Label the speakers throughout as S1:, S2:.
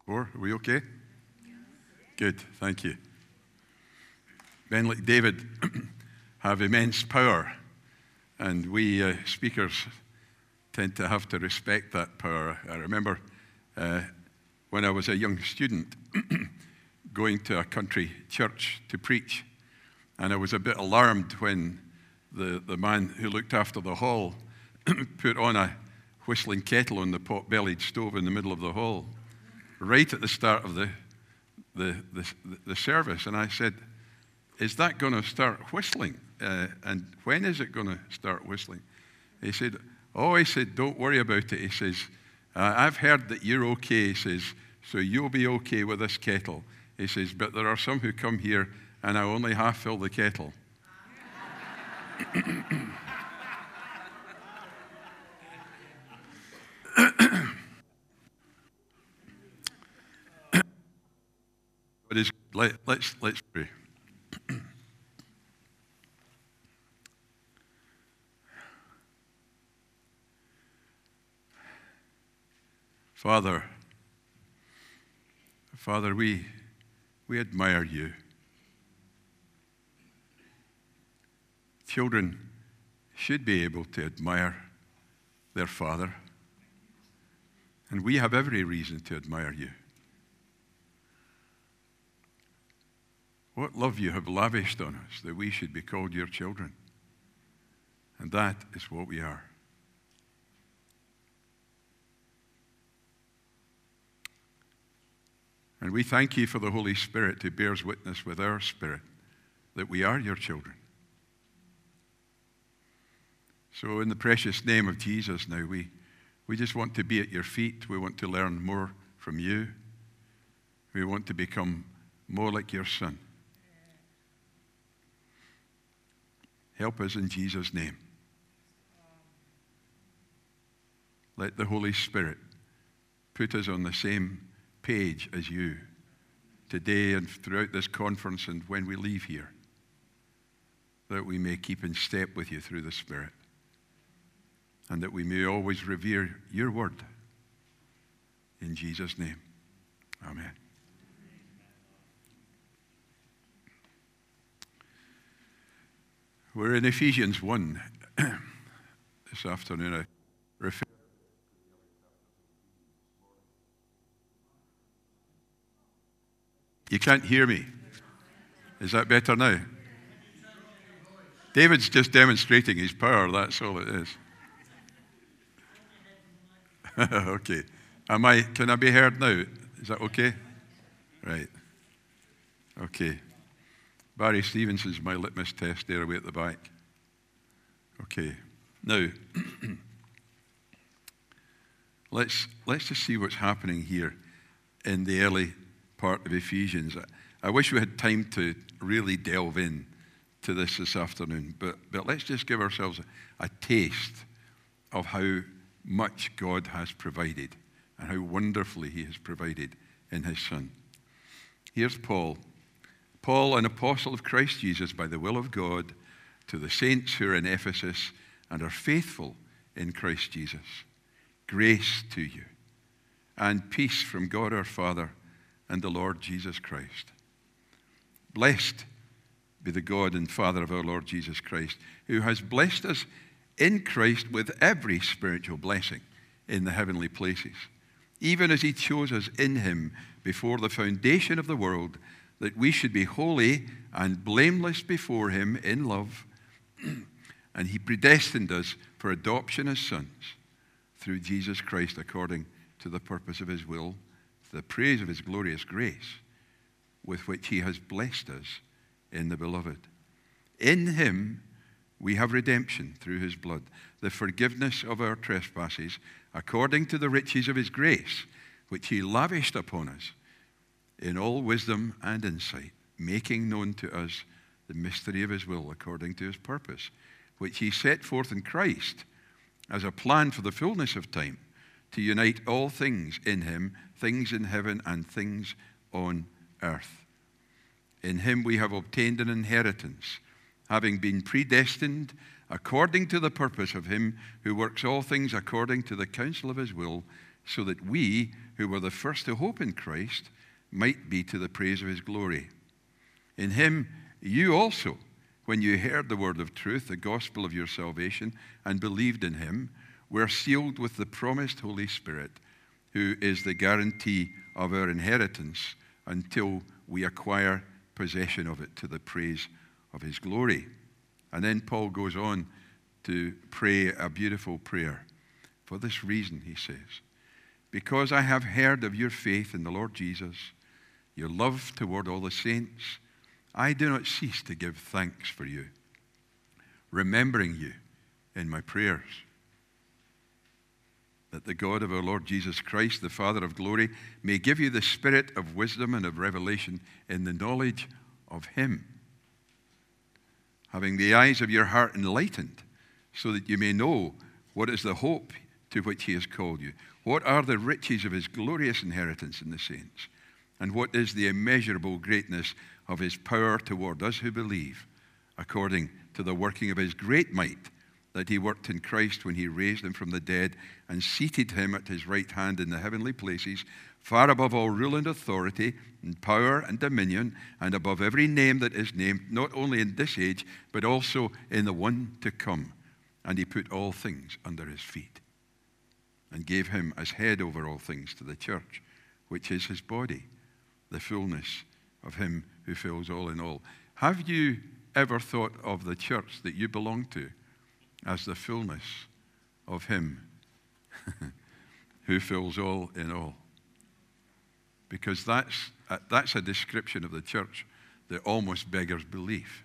S1: Are we okay? Good, thank you. Men like David have immense power, and we speakers tend to have to respect that power. I remember when I was a young student going to a country church to preach, and I was a bit alarmed when the man who looked after the hall put on a whistling kettle on the pot-bellied stove in the middle of the hall, right at the start of the service. And I said, is that going to start whistling? And when is it going to start whistling? He said, don't worry about it. He says, I've heard that you're okay. He says, so you'll be okay with this kettle. He says, but there are some who come here and I only half fill the kettle. Let's pray. Father, we admire you. Children should be able to admire their father, and we have every reason to admire you. What love you have lavished on us that we should be called your children. And that is what we are. And we thank you for the Holy Spirit who bears witness with our spirit that we are your children. So in the precious name of Jesus now, we just want to be at your feet. We want to learn more from you. We want to become more like your Son. Help us in Jesus' name. Let the Holy Spirit put us on the same page as you today and throughout this conference and when we leave here, that we may keep in step with you through the Spirit, and that we may always revere your word. In Jesus' name, amen. We're in Ephesians 1 this afternoon. I refer. You can't hear me. Is that better now? David's just demonstrating his power, that's all it is. Okay. Can I be heard now? Is that okay? Right. Okay. Barry Stevenson's my litmus test there away at the back. Okay. Now, let's just see what's happening here in the early part of Ephesians. I wish we had time to really delve in to this afternoon, but let's just give ourselves a taste of how much God has provided and how wonderfully he has provided in his Son. Here's Paul, an apostle of Christ Jesus by the will of God, to the saints who are in Ephesus and are faithful in Christ Jesus. Grace to you and peace from God our Father and the Lord Jesus Christ. Blessed be the God and Father of our Lord Jesus Christ, who has blessed us in Christ with every spiritual blessing in the heavenly places, even as he chose us in him before the foundation of the world, that we should be holy and blameless before him in love. And he predestined us for adoption as sons through Jesus Christ, according to the purpose of his will, to the praise of his glorious grace, with which he has blessed us in the beloved. In him we have redemption through his blood, the forgiveness of our trespasses, according to the riches of his grace, which he lavished upon us in all wisdom and insight, making known to us the mystery of his will, according to his purpose, which he set forth in Christ as a plan for the fullness of time, to unite all things in him, things in heaven and things on earth. In him we have obtained an inheritance, having been predestined according to the purpose of him who works all things according to the counsel of his will, so that we, who were the first to hope in Christ, might be to the praise of his glory. In him you also, when you heard the word of truth, the gospel of your salvation, and believed in him, were sealed with the promised Holy Spirit, who is the guarantee of our inheritance until we acquire possession of it to the praise of his glory. And then Paul goes on to pray a beautiful prayer. For this reason, he says, because I have heard of your faith in the Lord Jesus, your love toward all the saints, I do not cease to give thanks for you, remembering you in my prayers, that the God of our Lord Jesus Christ, the Father of glory, may give you the spirit of wisdom and of revelation in the knowledge of him, having the eyes of your heart enlightened, so that you may know what is the hope to which he has called you, what are the riches of his glorious inheritance in the saints, and what is the immeasurable greatness of his power toward us who believe, according to the working of his great might, that he worked in Christ when he raised him from the dead and seated him at his right hand in the heavenly places, far above all rule and authority and power and dominion, and above every name that is named, not only in this age, but also in the one to come. And he put all things under his feet, and gave him as head over all things to the church, which is his body, the fullness of him who fills all in all. Have you ever thought of the church that you belong to as the fullness of him who fills all in all? Because that's a description of the church that almost beggars belief.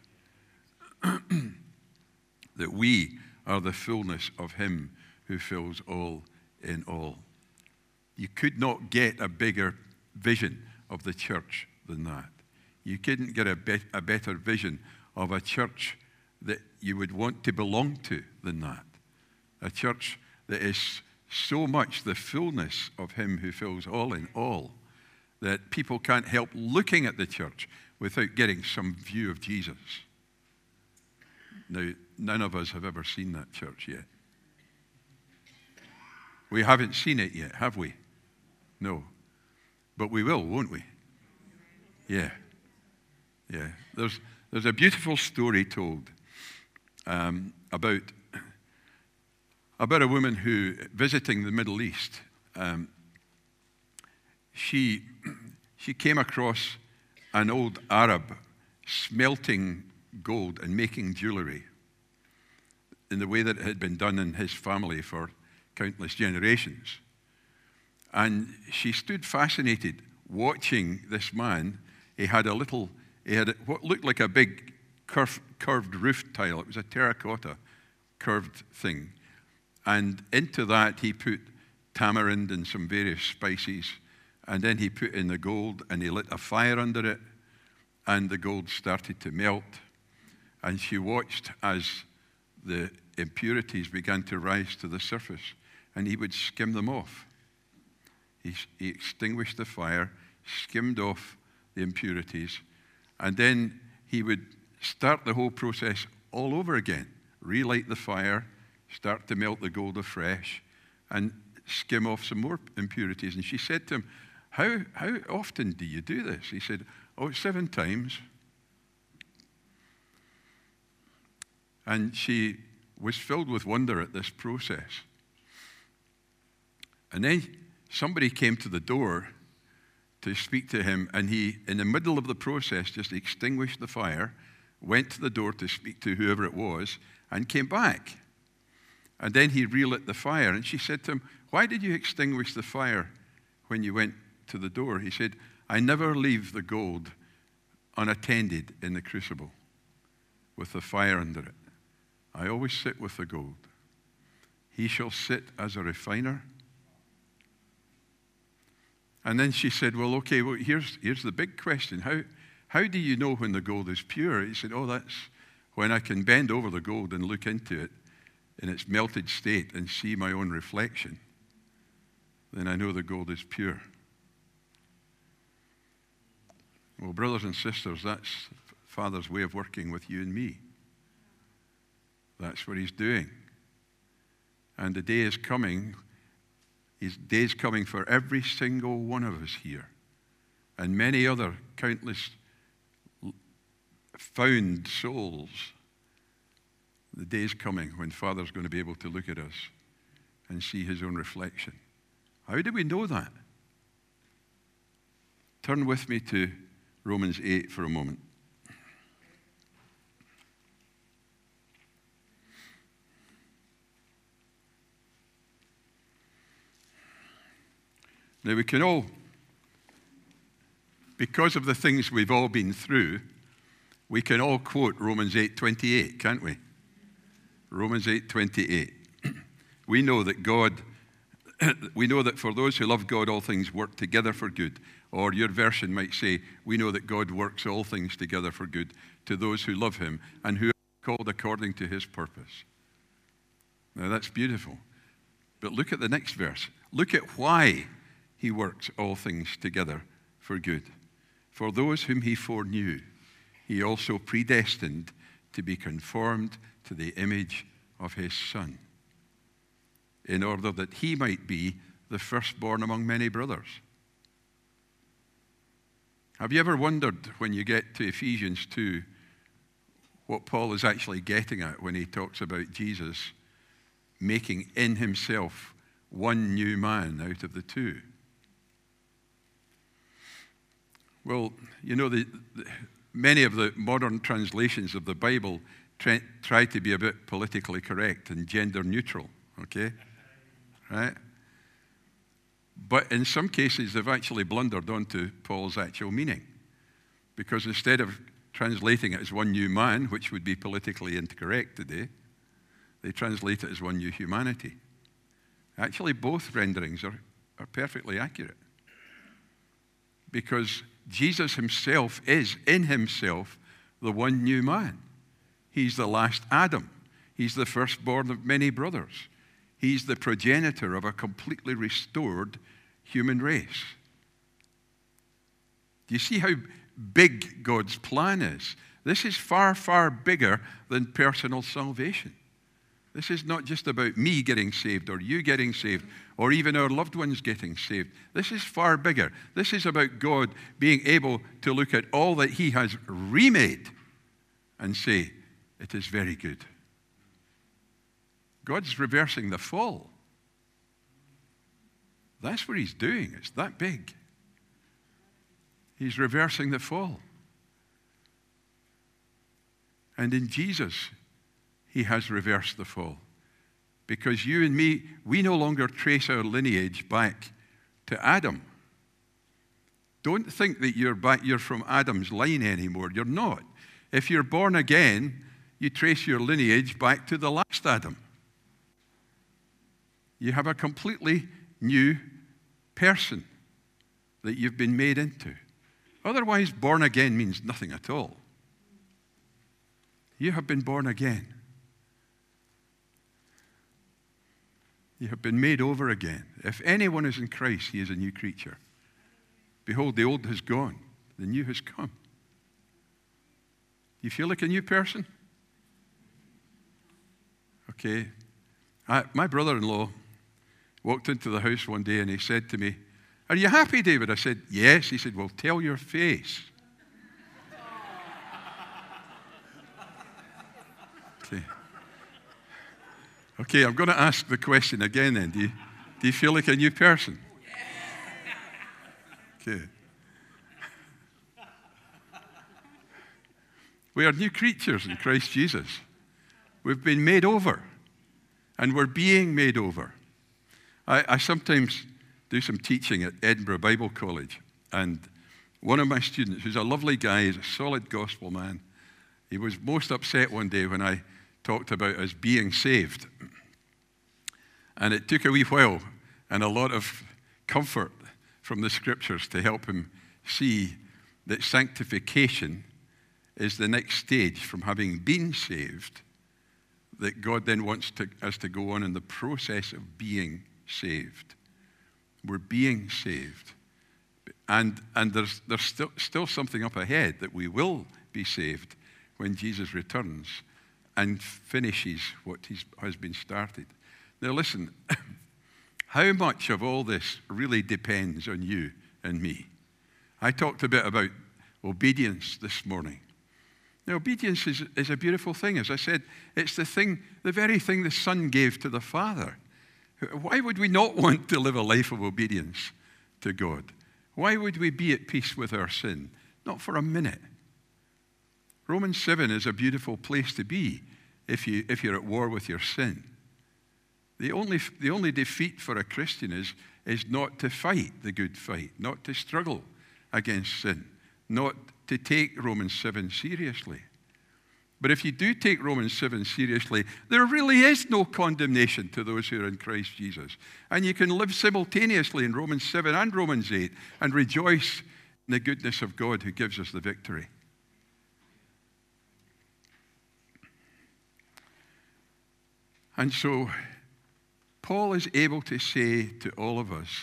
S1: That we are the fullness of him who fills all in all. You could not get a bigger vision of the church than that. You couldn't get a better vision of a church that you would want to belong to than that. A church that is so much the fullness of him who fills all in all that people can't help looking at the church without getting some view of Jesus. Now, none of us have ever seen that church yet. We haven't seen it yet, have we? No. But we will, won't we? Yeah. Yeah. There's a beautiful story told about a woman who, visiting the Middle East, she came across an old Arab smelting gold and making jewelry in the way that it had been done in his family for countless generations. And she stood fascinated watching this man. He had what looked like a big curved roof tile. It was a terracotta curved thing. And into that he put tamarind and some various spices. And then he put in the gold and he lit a fire under it. And the gold started to melt. And she watched as the impurities began to rise to the surface. And he would skim them off. He extinguished the fire, skimmed off the impurities, and then he would start the whole process all over again. Relight the fire, start to melt the gold afresh, and skim off some more impurities. And she said to him, how often do you do this? He said, 7 times. And she was filled with wonder at this process. And then somebody came to the door to speak to him, and he, in the middle of the process, just extinguished the fire, went to the door to speak to whoever it was, and came back. And then he relit the fire, and she said to him, why did you extinguish the fire when you went to the door? He said, I never leave the gold unattended in the crucible with the fire under it. I always sit with the gold. He shall sit as a refiner. And then she said, well, here's the big question. How do you know when the gold is pure? He said, that's when I can bend over the gold and look into it in its melted state and see my own reflection. Then I know the gold is pure. Well, brothers and sisters, that's Father's way of working with you and me. That's what he's doing. And the day is coming. His day's coming for every single one of us here, and many other countless found souls. The day's coming when Father's going to be able to look at us and see his own reflection. How do we know that? Turn with me to Romans 8 for a moment. Now we can all, because of the things we've all been through, we can all quote Romans 8:28, can't we? Romans 8:28. We know that for those who love God, all things work together for good. Or your version might say, we know that God works all things together for good to those who love him and who are called according to his purpose. Now that's beautiful. But look at the next verse. Look at why he works all things together for good. For those whom he foreknew, he also predestined to be conformed to the image of his Son, in order that he might be the firstborn among many brothers. Have you ever wondered when you get to Ephesians 2 what Paul is actually getting at when he talks about Jesus making in himself one new man out of the two? Well, you know, many of the modern translations of the Bible try to be a bit politically correct and gender neutral, okay? Right? But in some cases, they've actually blundered onto Paul's actual meaning. Because instead of translating it as one new man, which would be politically incorrect today, they translate it as one new humanity. Actually, both renderings are perfectly accurate. Because Jesus himself is, in himself, the one new man. He's the last Adam. He's the firstborn of many brothers. He's the progenitor of a completely restored human race. Do you see how big God's plan is? This is far, far bigger than personal salvation. This is not just about me getting saved or you getting saved or even our loved ones getting saved. This is far bigger. This is about God being able to look at all that he has remade and say, it is very good. God's reversing the fall. That's what he's doing. It's that big. He's reversing the fall. And in Jesus, he has reversed the fall. Because you and me, we no longer trace our lineage back to Adam. Don't think that you're from Adam's line anymore. You're not. If you're born again, you trace your lineage back to the last Adam. You have a completely new person that you've been made into. Otherwise, born again means nothing at all. You have been born again. You have been made over again. If anyone is in Christ, he is a new creature. Behold, the old has gone, the new has come. You feel like a new person? Okay. My brother-in-law walked into the house one day and he said to me, "Are you happy, David?" I said, "Yes." He said, "Well, tell your face." Okay, I'm going to ask the question again then. Do you feel like a new person? Okay. We are new creatures in Christ Jesus. We've been made over, and we're being made over. I sometimes do some teaching at Edinburgh Bible College, and one of my students, who's a lovely guy, he's a solid gospel man, he was most upset one day when I talked about us being saved. And it took a wee while and a lot of comfort from the scriptures to help him see that sanctification is the next stage from having been saved, that God then wants us to go on in the process of being saved. We're being saved. And there's still something up ahead, that we will be saved when Jesus returns and finishes what has been started. Now listen, how much of all this really depends on you and me. I talked a bit about obedience this morning. Now, obedience is a beautiful thing. As I said, it's the very thing the Son gave to the Father. Why would we not want to live a life of obedience to God? Why would we be at peace with our sin? Not for a minute. Romans 7 is a beautiful place to be if you're at war with your sin. The only defeat for a Christian is not to fight the good fight, not to struggle against sin, not to take Romans 7 seriously. But if you do take Romans 7 seriously, there really is no condemnation to those who are in Christ Jesus. And you can live simultaneously in Romans 7 and Romans 8 and rejoice in the goodness of God who gives us the victory. And so, Paul is able to say to all of us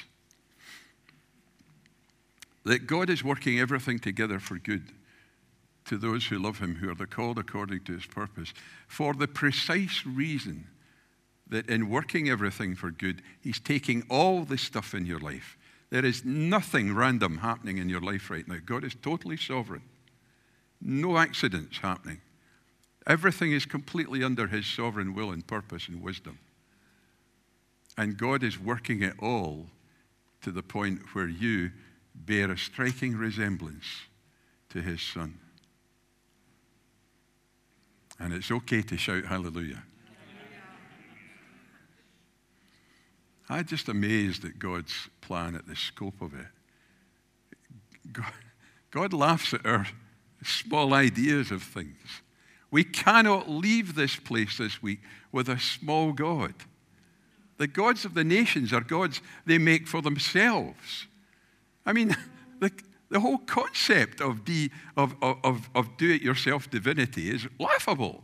S1: that God is working everything together for good to those who love him, who are the called according to his purpose, for the precise reason that in working everything for good, he's taking all the stuff in your life. There is nothing random happening in your life right now. God is totally sovereign. No accidents happening. Everything is completely under his sovereign will and purpose and wisdom. And God is working it all to the point where you bear a striking resemblance to his Son. And it's okay to shout hallelujah. I'm just amazed at God's plan, at the scope of it. God laughs at our small ideas of things. We cannot leave this place this week with a small God. The gods of the nations are gods they make for themselves. I mean, the whole concept of do-it-yourself divinity is laughable.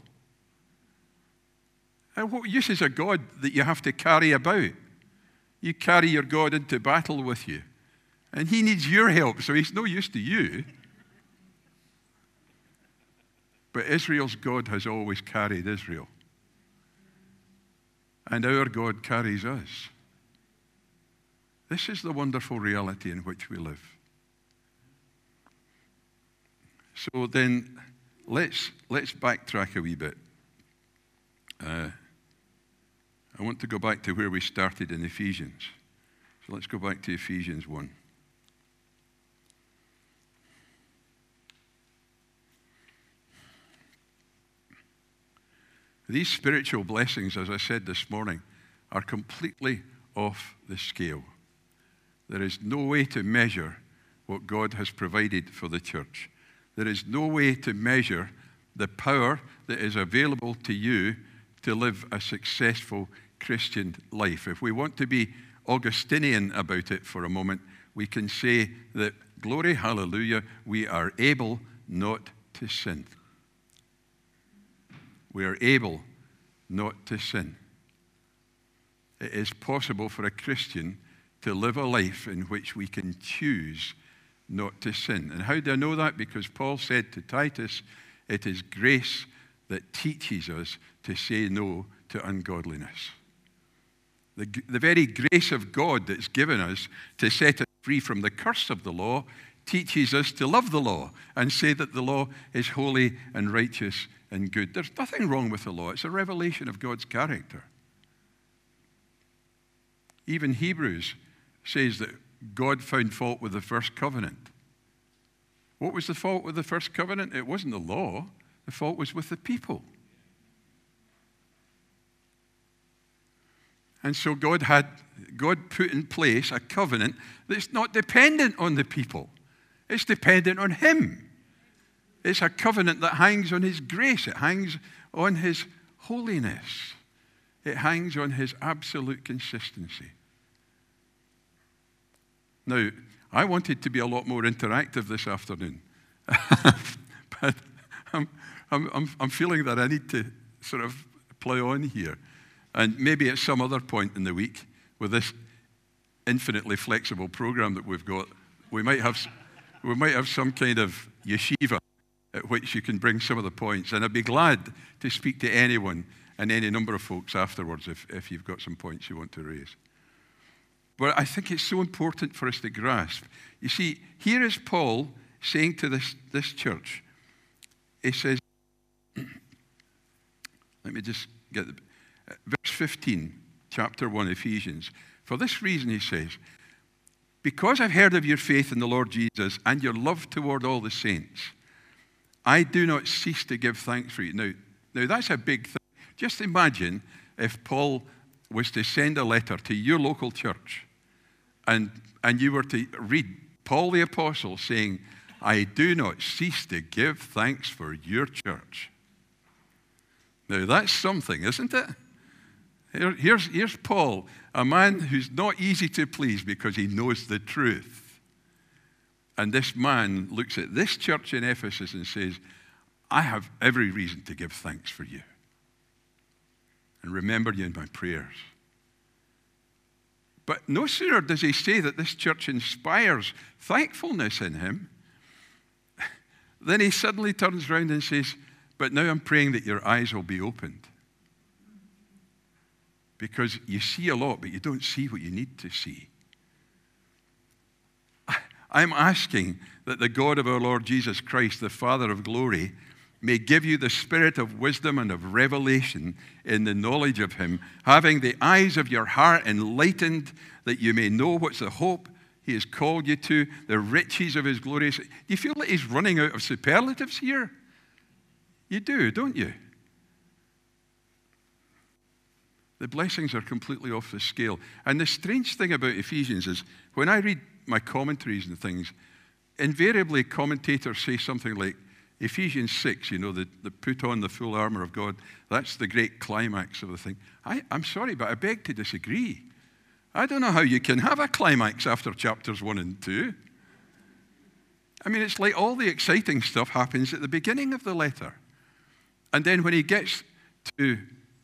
S1: And what use is a God that you have to carry about? You carry your God into battle with you. And he needs your help, so he's no use to you. But Israel's God has always carried Israel. And our God carries us. This is the wonderful reality in which we live. So then, let's backtrack a wee bit. I want to go back to where we started in Ephesians. So let's go back to Ephesians 1. These spiritual blessings, as I said this morning, are completely off the scale. There is no way to measure what God has provided for the church. There is no way to measure the power that is available to you to live a successful Christian life. If we want to be Augustinian about it for a moment, we can say that, glory, hallelujah, we are able not to sin. We are able not to sin. It is possible for a Christian to live a life in which we can choose not to sin. And how do I know that? Because Paul said to Titus, it is grace that teaches us to say no to ungodliness. The very grace of God that's given us to set us free from the curse of the law teaches us to love the law and say that the law is holy and righteous and good. There's nothing wrong with the law. It's a revelation of God's character. Even Hebrews says that God found fault with the first covenant. What was the fault with the first covenant? It wasn't the law. The fault was with the people. And so God put in place a covenant that's not dependent on the people. It's dependent on him. It's a covenant that hangs on his grace. It hangs on his holiness. It hangs on his absolute consistency. Now, I wanted to be a lot more interactive this afternoon. But I'm feeling that I need to sort of play on here. And maybe at some other point in the week, with this infinitely flexible program that we've got, we might have some kind of yeshiva at which you can bring some of the points. And I'd be glad to speak to anyone and any number of folks afterwards if you've got some points you want to raise. But I think it's so important for us to grasp. You see, here is Paul saying to this church, he says, let me just get verse 15, chapter 1, Ephesians. For this reason, he says, because I've heard of your faith in the Lord Jesus and your love toward all the saints, I do not cease to give thanks for you. Now that's a big thing. Just imagine if Paul was to send a letter to your local church and you were to read Paul the Apostle saying, I do not cease to give thanks for your church. Now that's something, isn't it? Here's Paul, a man who's not easy to please because he knows the truth. And this man looks at this church in Ephesus and says, I have every reason to give thanks for you and remember you in my prayers. But no sooner does he say that this church inspires thankfulness in him, then he suddenly turns around and says, but now I'm praying that your eyes will be opened. Because you see a lot, but you don't see what you need to see. I'm asking that the God of our Lord Jesus Christ, the Father of glory, may give you the spirit of wisdom and of revelation in the knowledge of him, having the eyes of your heart enlightened, that you may know what's the hope he has called you to, the riches of his glory. Do you feel like he's running out of superlatives here? You do, don't you? The blessings are completely off the scale. And the strange thing about Ephesians is when I read my commentaries and things, invariably commentators say something like, Ephesians 6, the put on the full armor of God, that's the great climax of the thing. I'm sorry, but I beg to disagree. I don't know how you can have a climax after chapters 1 and 2. I mean, it's like all the exciting stuff happens at the beginning of the letter. And then when he gets to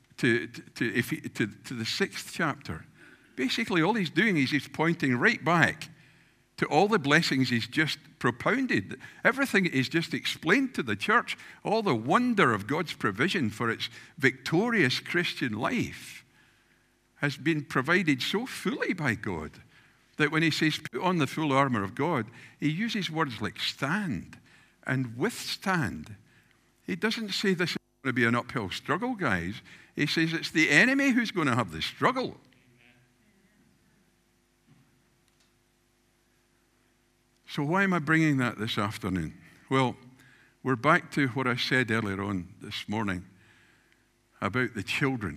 S1: the 6th chapter, basically all he's doing is he's pointing right back to all the blessings he's just propounded. Everything is just explained to the church. All the wonder of God's provision for its victorious Christian life has been provided so fully by God that when he says, put on the full armor of God, he uses words like stand and withstand. He doesn't say this is going to be an uphill struggle, guys. He says it's the enemy who's going to have the struggle. So why am I bringing that this afternoon? Well, we're back to what I said earlier on this morning about the children.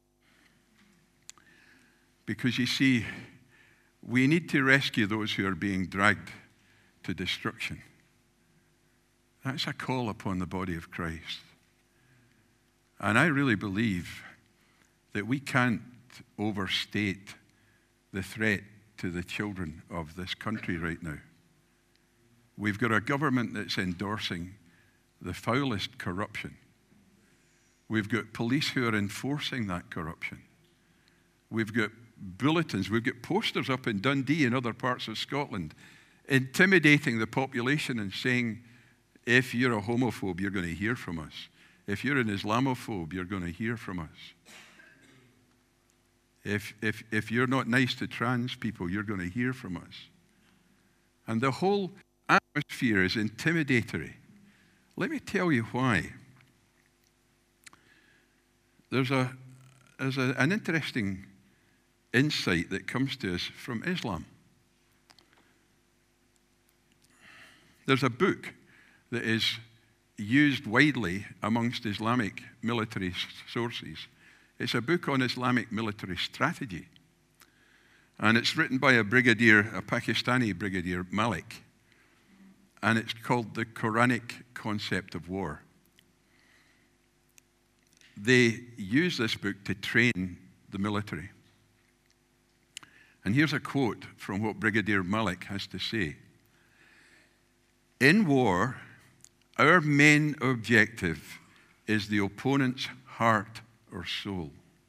S1: Because you see, we need to rescue those who are being dragged to destruction. That's a call upon the body of Christ. And I really believe that we can't overstate the threat to the children of this country right now. We've got a government that's endorsing the foulest corruption. We've got police who are enforcing that corruption. We've got bulletins, we've got posters up in Dundee and other parts of Scotland intimidating the population and saying, if you're a homophobe, you're going to hear from us. If you're an Islamophobe, you're going to hear from us. If you're not nice to trans people, you're going to hear from us. And the whole atmosphere is intimidatory. Let me tell you why. There's an interesting insight that comes to us from Islam. There's a book that is used widely amongst Islamic military sources. It's a book on Islamic military strategy. And it's written by a Pakistani brigadier, Malik. And it's called The Quranic Concept of War. They use this book to train the military. And here's a quote from what Brigadier Malik has to say. In war, our main objective is the opponent's heart or soul.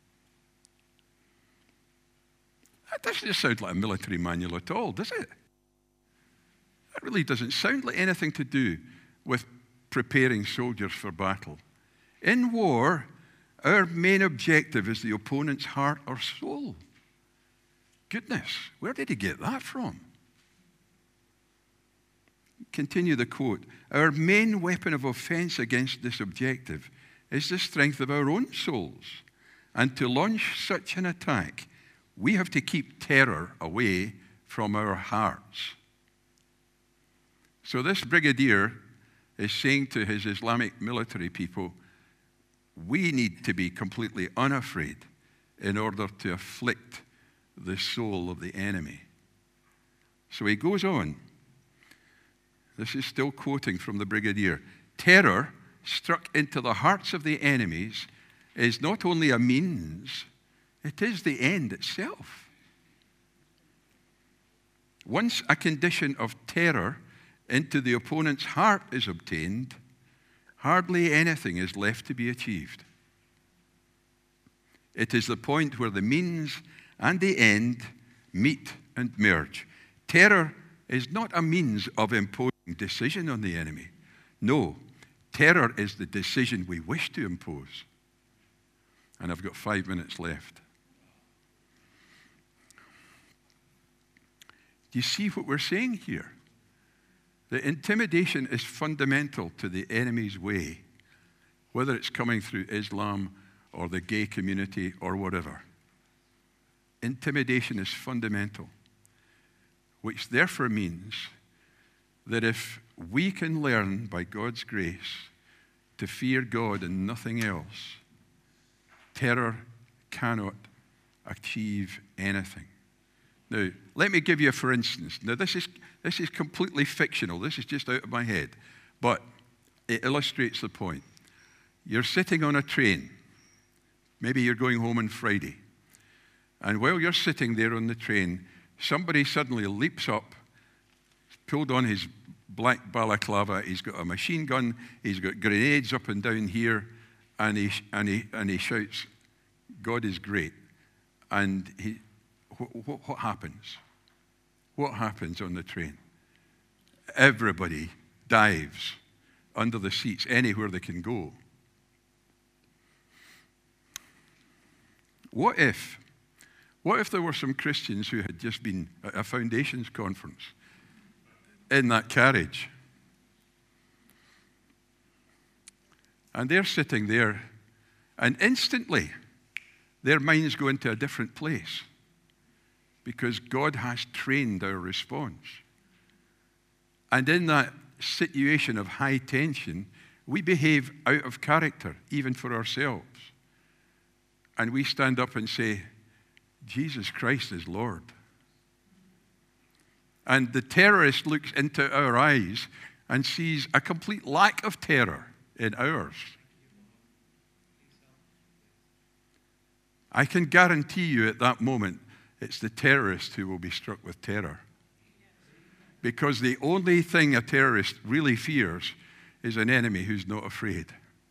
S1: That doesn't sound like a military manual at all, does it? That really doesn't sound like anything to do with preparing soldiers for battle. In war, our main objective is the opponent's heart or soul. goodness, where did he get that from? Continue the quote. Our main weapon of offense against this objective is the strength of our own souls. And to launch such an attack, we have to keep terror away from our hearts. So this brigadier is saying to his Islamic military people, we need to be completely unafraid in order to afflict the soul of the enemy. So he goes on. This is still quoting from the brigadier. Terror struck into the hearts of the enemies is not only a means, it is the end itself. Once a condition of terror into the opponent's heart is obtained, hardly anything is left to be achieved. It is the point where the means and the end meet and merge. Terror is not a means of imposing decision on the enemy. No, terror is the decision we wish to impose. And I've got 5 minutes left. Do you see what we're saying here? The intimidation is fundamental to the enemy's way, whether it's coming through Islam or the gay community or whatever. Intimidation is fundamental, which therefore means that if we can learn by God's grace to fear God and nothing else, terror cannot achieve anything. Now, let me give you a for instance. Now, this is completely fictional. This is just out of my head. But it illustrates the point. You're sitting on a train. Maybe you're going home on Friday. And while you're sitting there on the train, somebody suddenly leaps up, pulled on his black balaclava, he's got a machine gun, he's got grenades up and down here, and he shouts, God is great. And what happens? What happens on the train? Everybody dives under the seats anywhere they can go. What if there were some Christians who had just been at a Foundations conference in that carriage? And they're sitting there, and instantly their minds go into a different place because God has trained our response. And in that situation of high tension, we behave out of character, even for ourselves. And we stand up and say, Jesus Christ is Lord. And the terrorist looks into our eyes and sees a complete lack of terror in ours. I can guarantee you at that moment, it's the terrorist who will be struck with terror. Because the only thing a terrorist really fears is an enemy who's not afraid.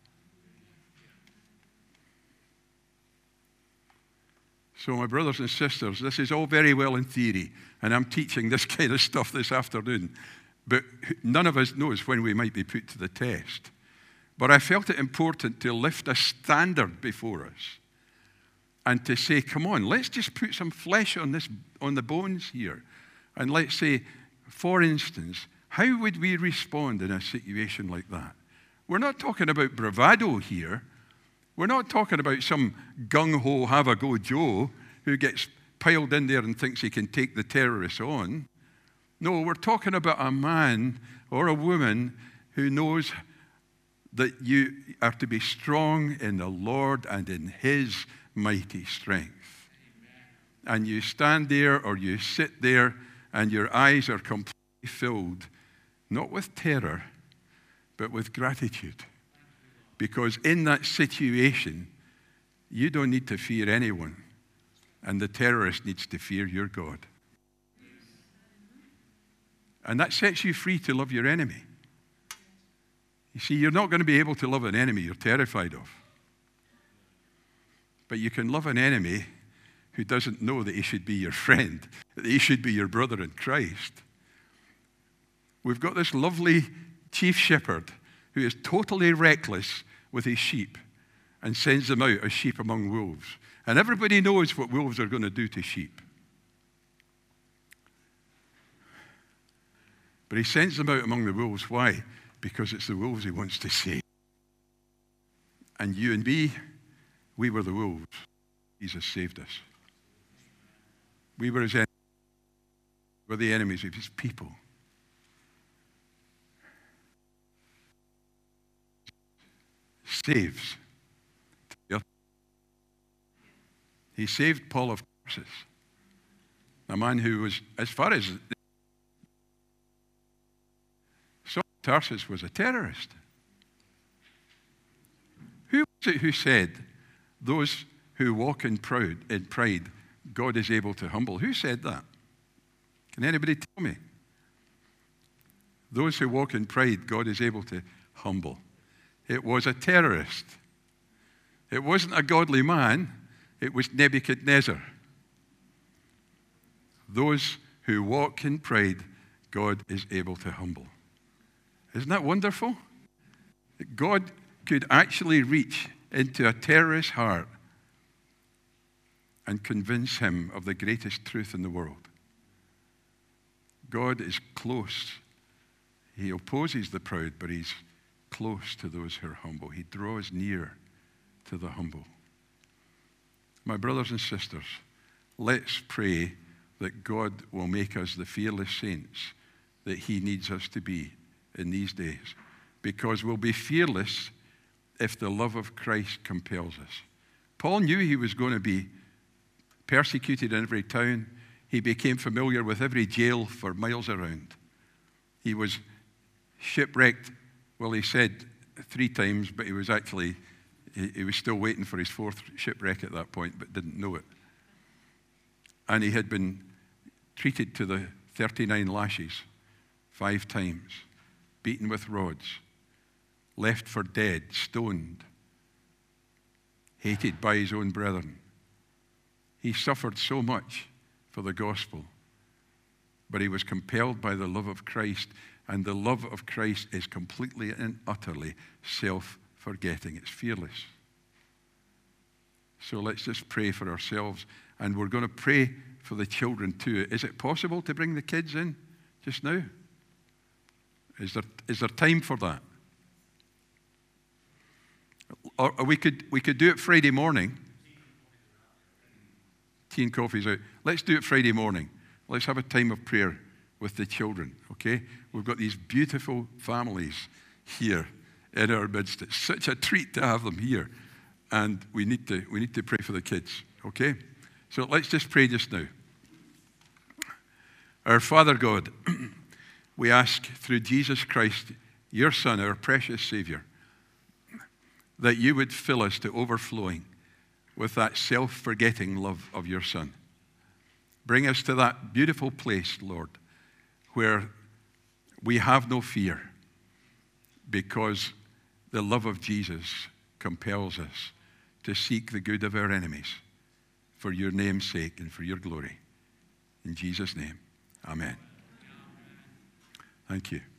S1: So, my brothers and sisters, this is all very well in theory, and I'm teaching this kind of stuff this afternoon, but none of us knows when we might be put to the test. But I felt it important to lift a standard before us and to say, come on, let's just put some flesh on the bones here. And let's say, for instance, how would we respond in a situation like that? We're not talking about bravado here. We're not talking about some gung-ho, have-a-go Joe who gets piled in there and thinks he can take the terrorists on. No, we're talking about a man or a woman who knows that you are to be strong in the Lord and in His mighty strength. Amen. And you stand there or you sit there and your eyes are completely filled, not with terror, but with gratitude. Because in that situation, you don't need to fear anyone, and the terrorist needs to fear your God. And that sets you free to love your enemy. You see, you're not going to be able to love an enemy you're terrified of. But you can love an enemy who doesn't know that he should be your friend, that he should be your brother in Christ. We've got this lovely chief shepherd who is totally reckless with his sheep and sends them out as sheep among wolves. And everybody knows what wolves are going to do to sheep. But he sends them out among the wolves. Why? Because it's the wolves he wants to save. And you and me, we were the wolves. Jesus saved us. We were his enemies. We were the enemies of his people. Saves. He saved Paul of Tarsus, a man who was, as far as Saul of Tarsus was a terrorist. Who was it who said, those who walk in pride, God is able to humble? Who said that? Can anybody tell me? Those who walk in pride, God is able to humble. It was a terrorist. It wasn't a godly man. It was Nebuchadnezzar. Those who walk in pride, God is able to humble. Isn't that wonderful? God could actually reach into a terrorist's heart and convince him of the greatest truth in the world. God is close. He opposes the proud, but he's close to those who are humble. He draws near to the humble. My brothers and sisters, let's pray that God will make us the fearless saints that he needs us to be in these days, because we'll be fearless if the love of Christ compels us. Paul knew he was going to be persecuted in every town. He became familiar with every jail for miles around. He was shipwrecked, well, he said 3 times, but he was actually, he was still waiting for his 4th shipwreck at that point, but didn't know it. And he had been treated to the 39 lashes 5 times, beaten with rods, left for dead, stoned, hated by his own brethren. He suffered so much for the gospel, but he was compelled by the love of Christ, and the love of Christ is completely and utterly self-forgetting. It's fearless. So let's just pray for ourselves, and we're going to pray for the children too. Is it possible to bring the kids in just now? Is there time for that? Or we could do it Friday morning. Tea and coffee's out. Let's do it Friday morning. Let's have a time of prayer with the children, okay? We've got these beautiful families here in our midst. It's such a treat to have them here. And we need to pray for the kids, okay? So let's just pray just now. Our Father God, we ask through Jesus Christ, your Son, our precious Savior, that you would fill us to overflowing with that self-forgetting love of your Son. Bring us to that beautiful place, Lord, where we have no fear because the love of Jesus compels us to seek the good of our enemies for your name's sake and for your glory. In Jesus' name, amen. Thank you.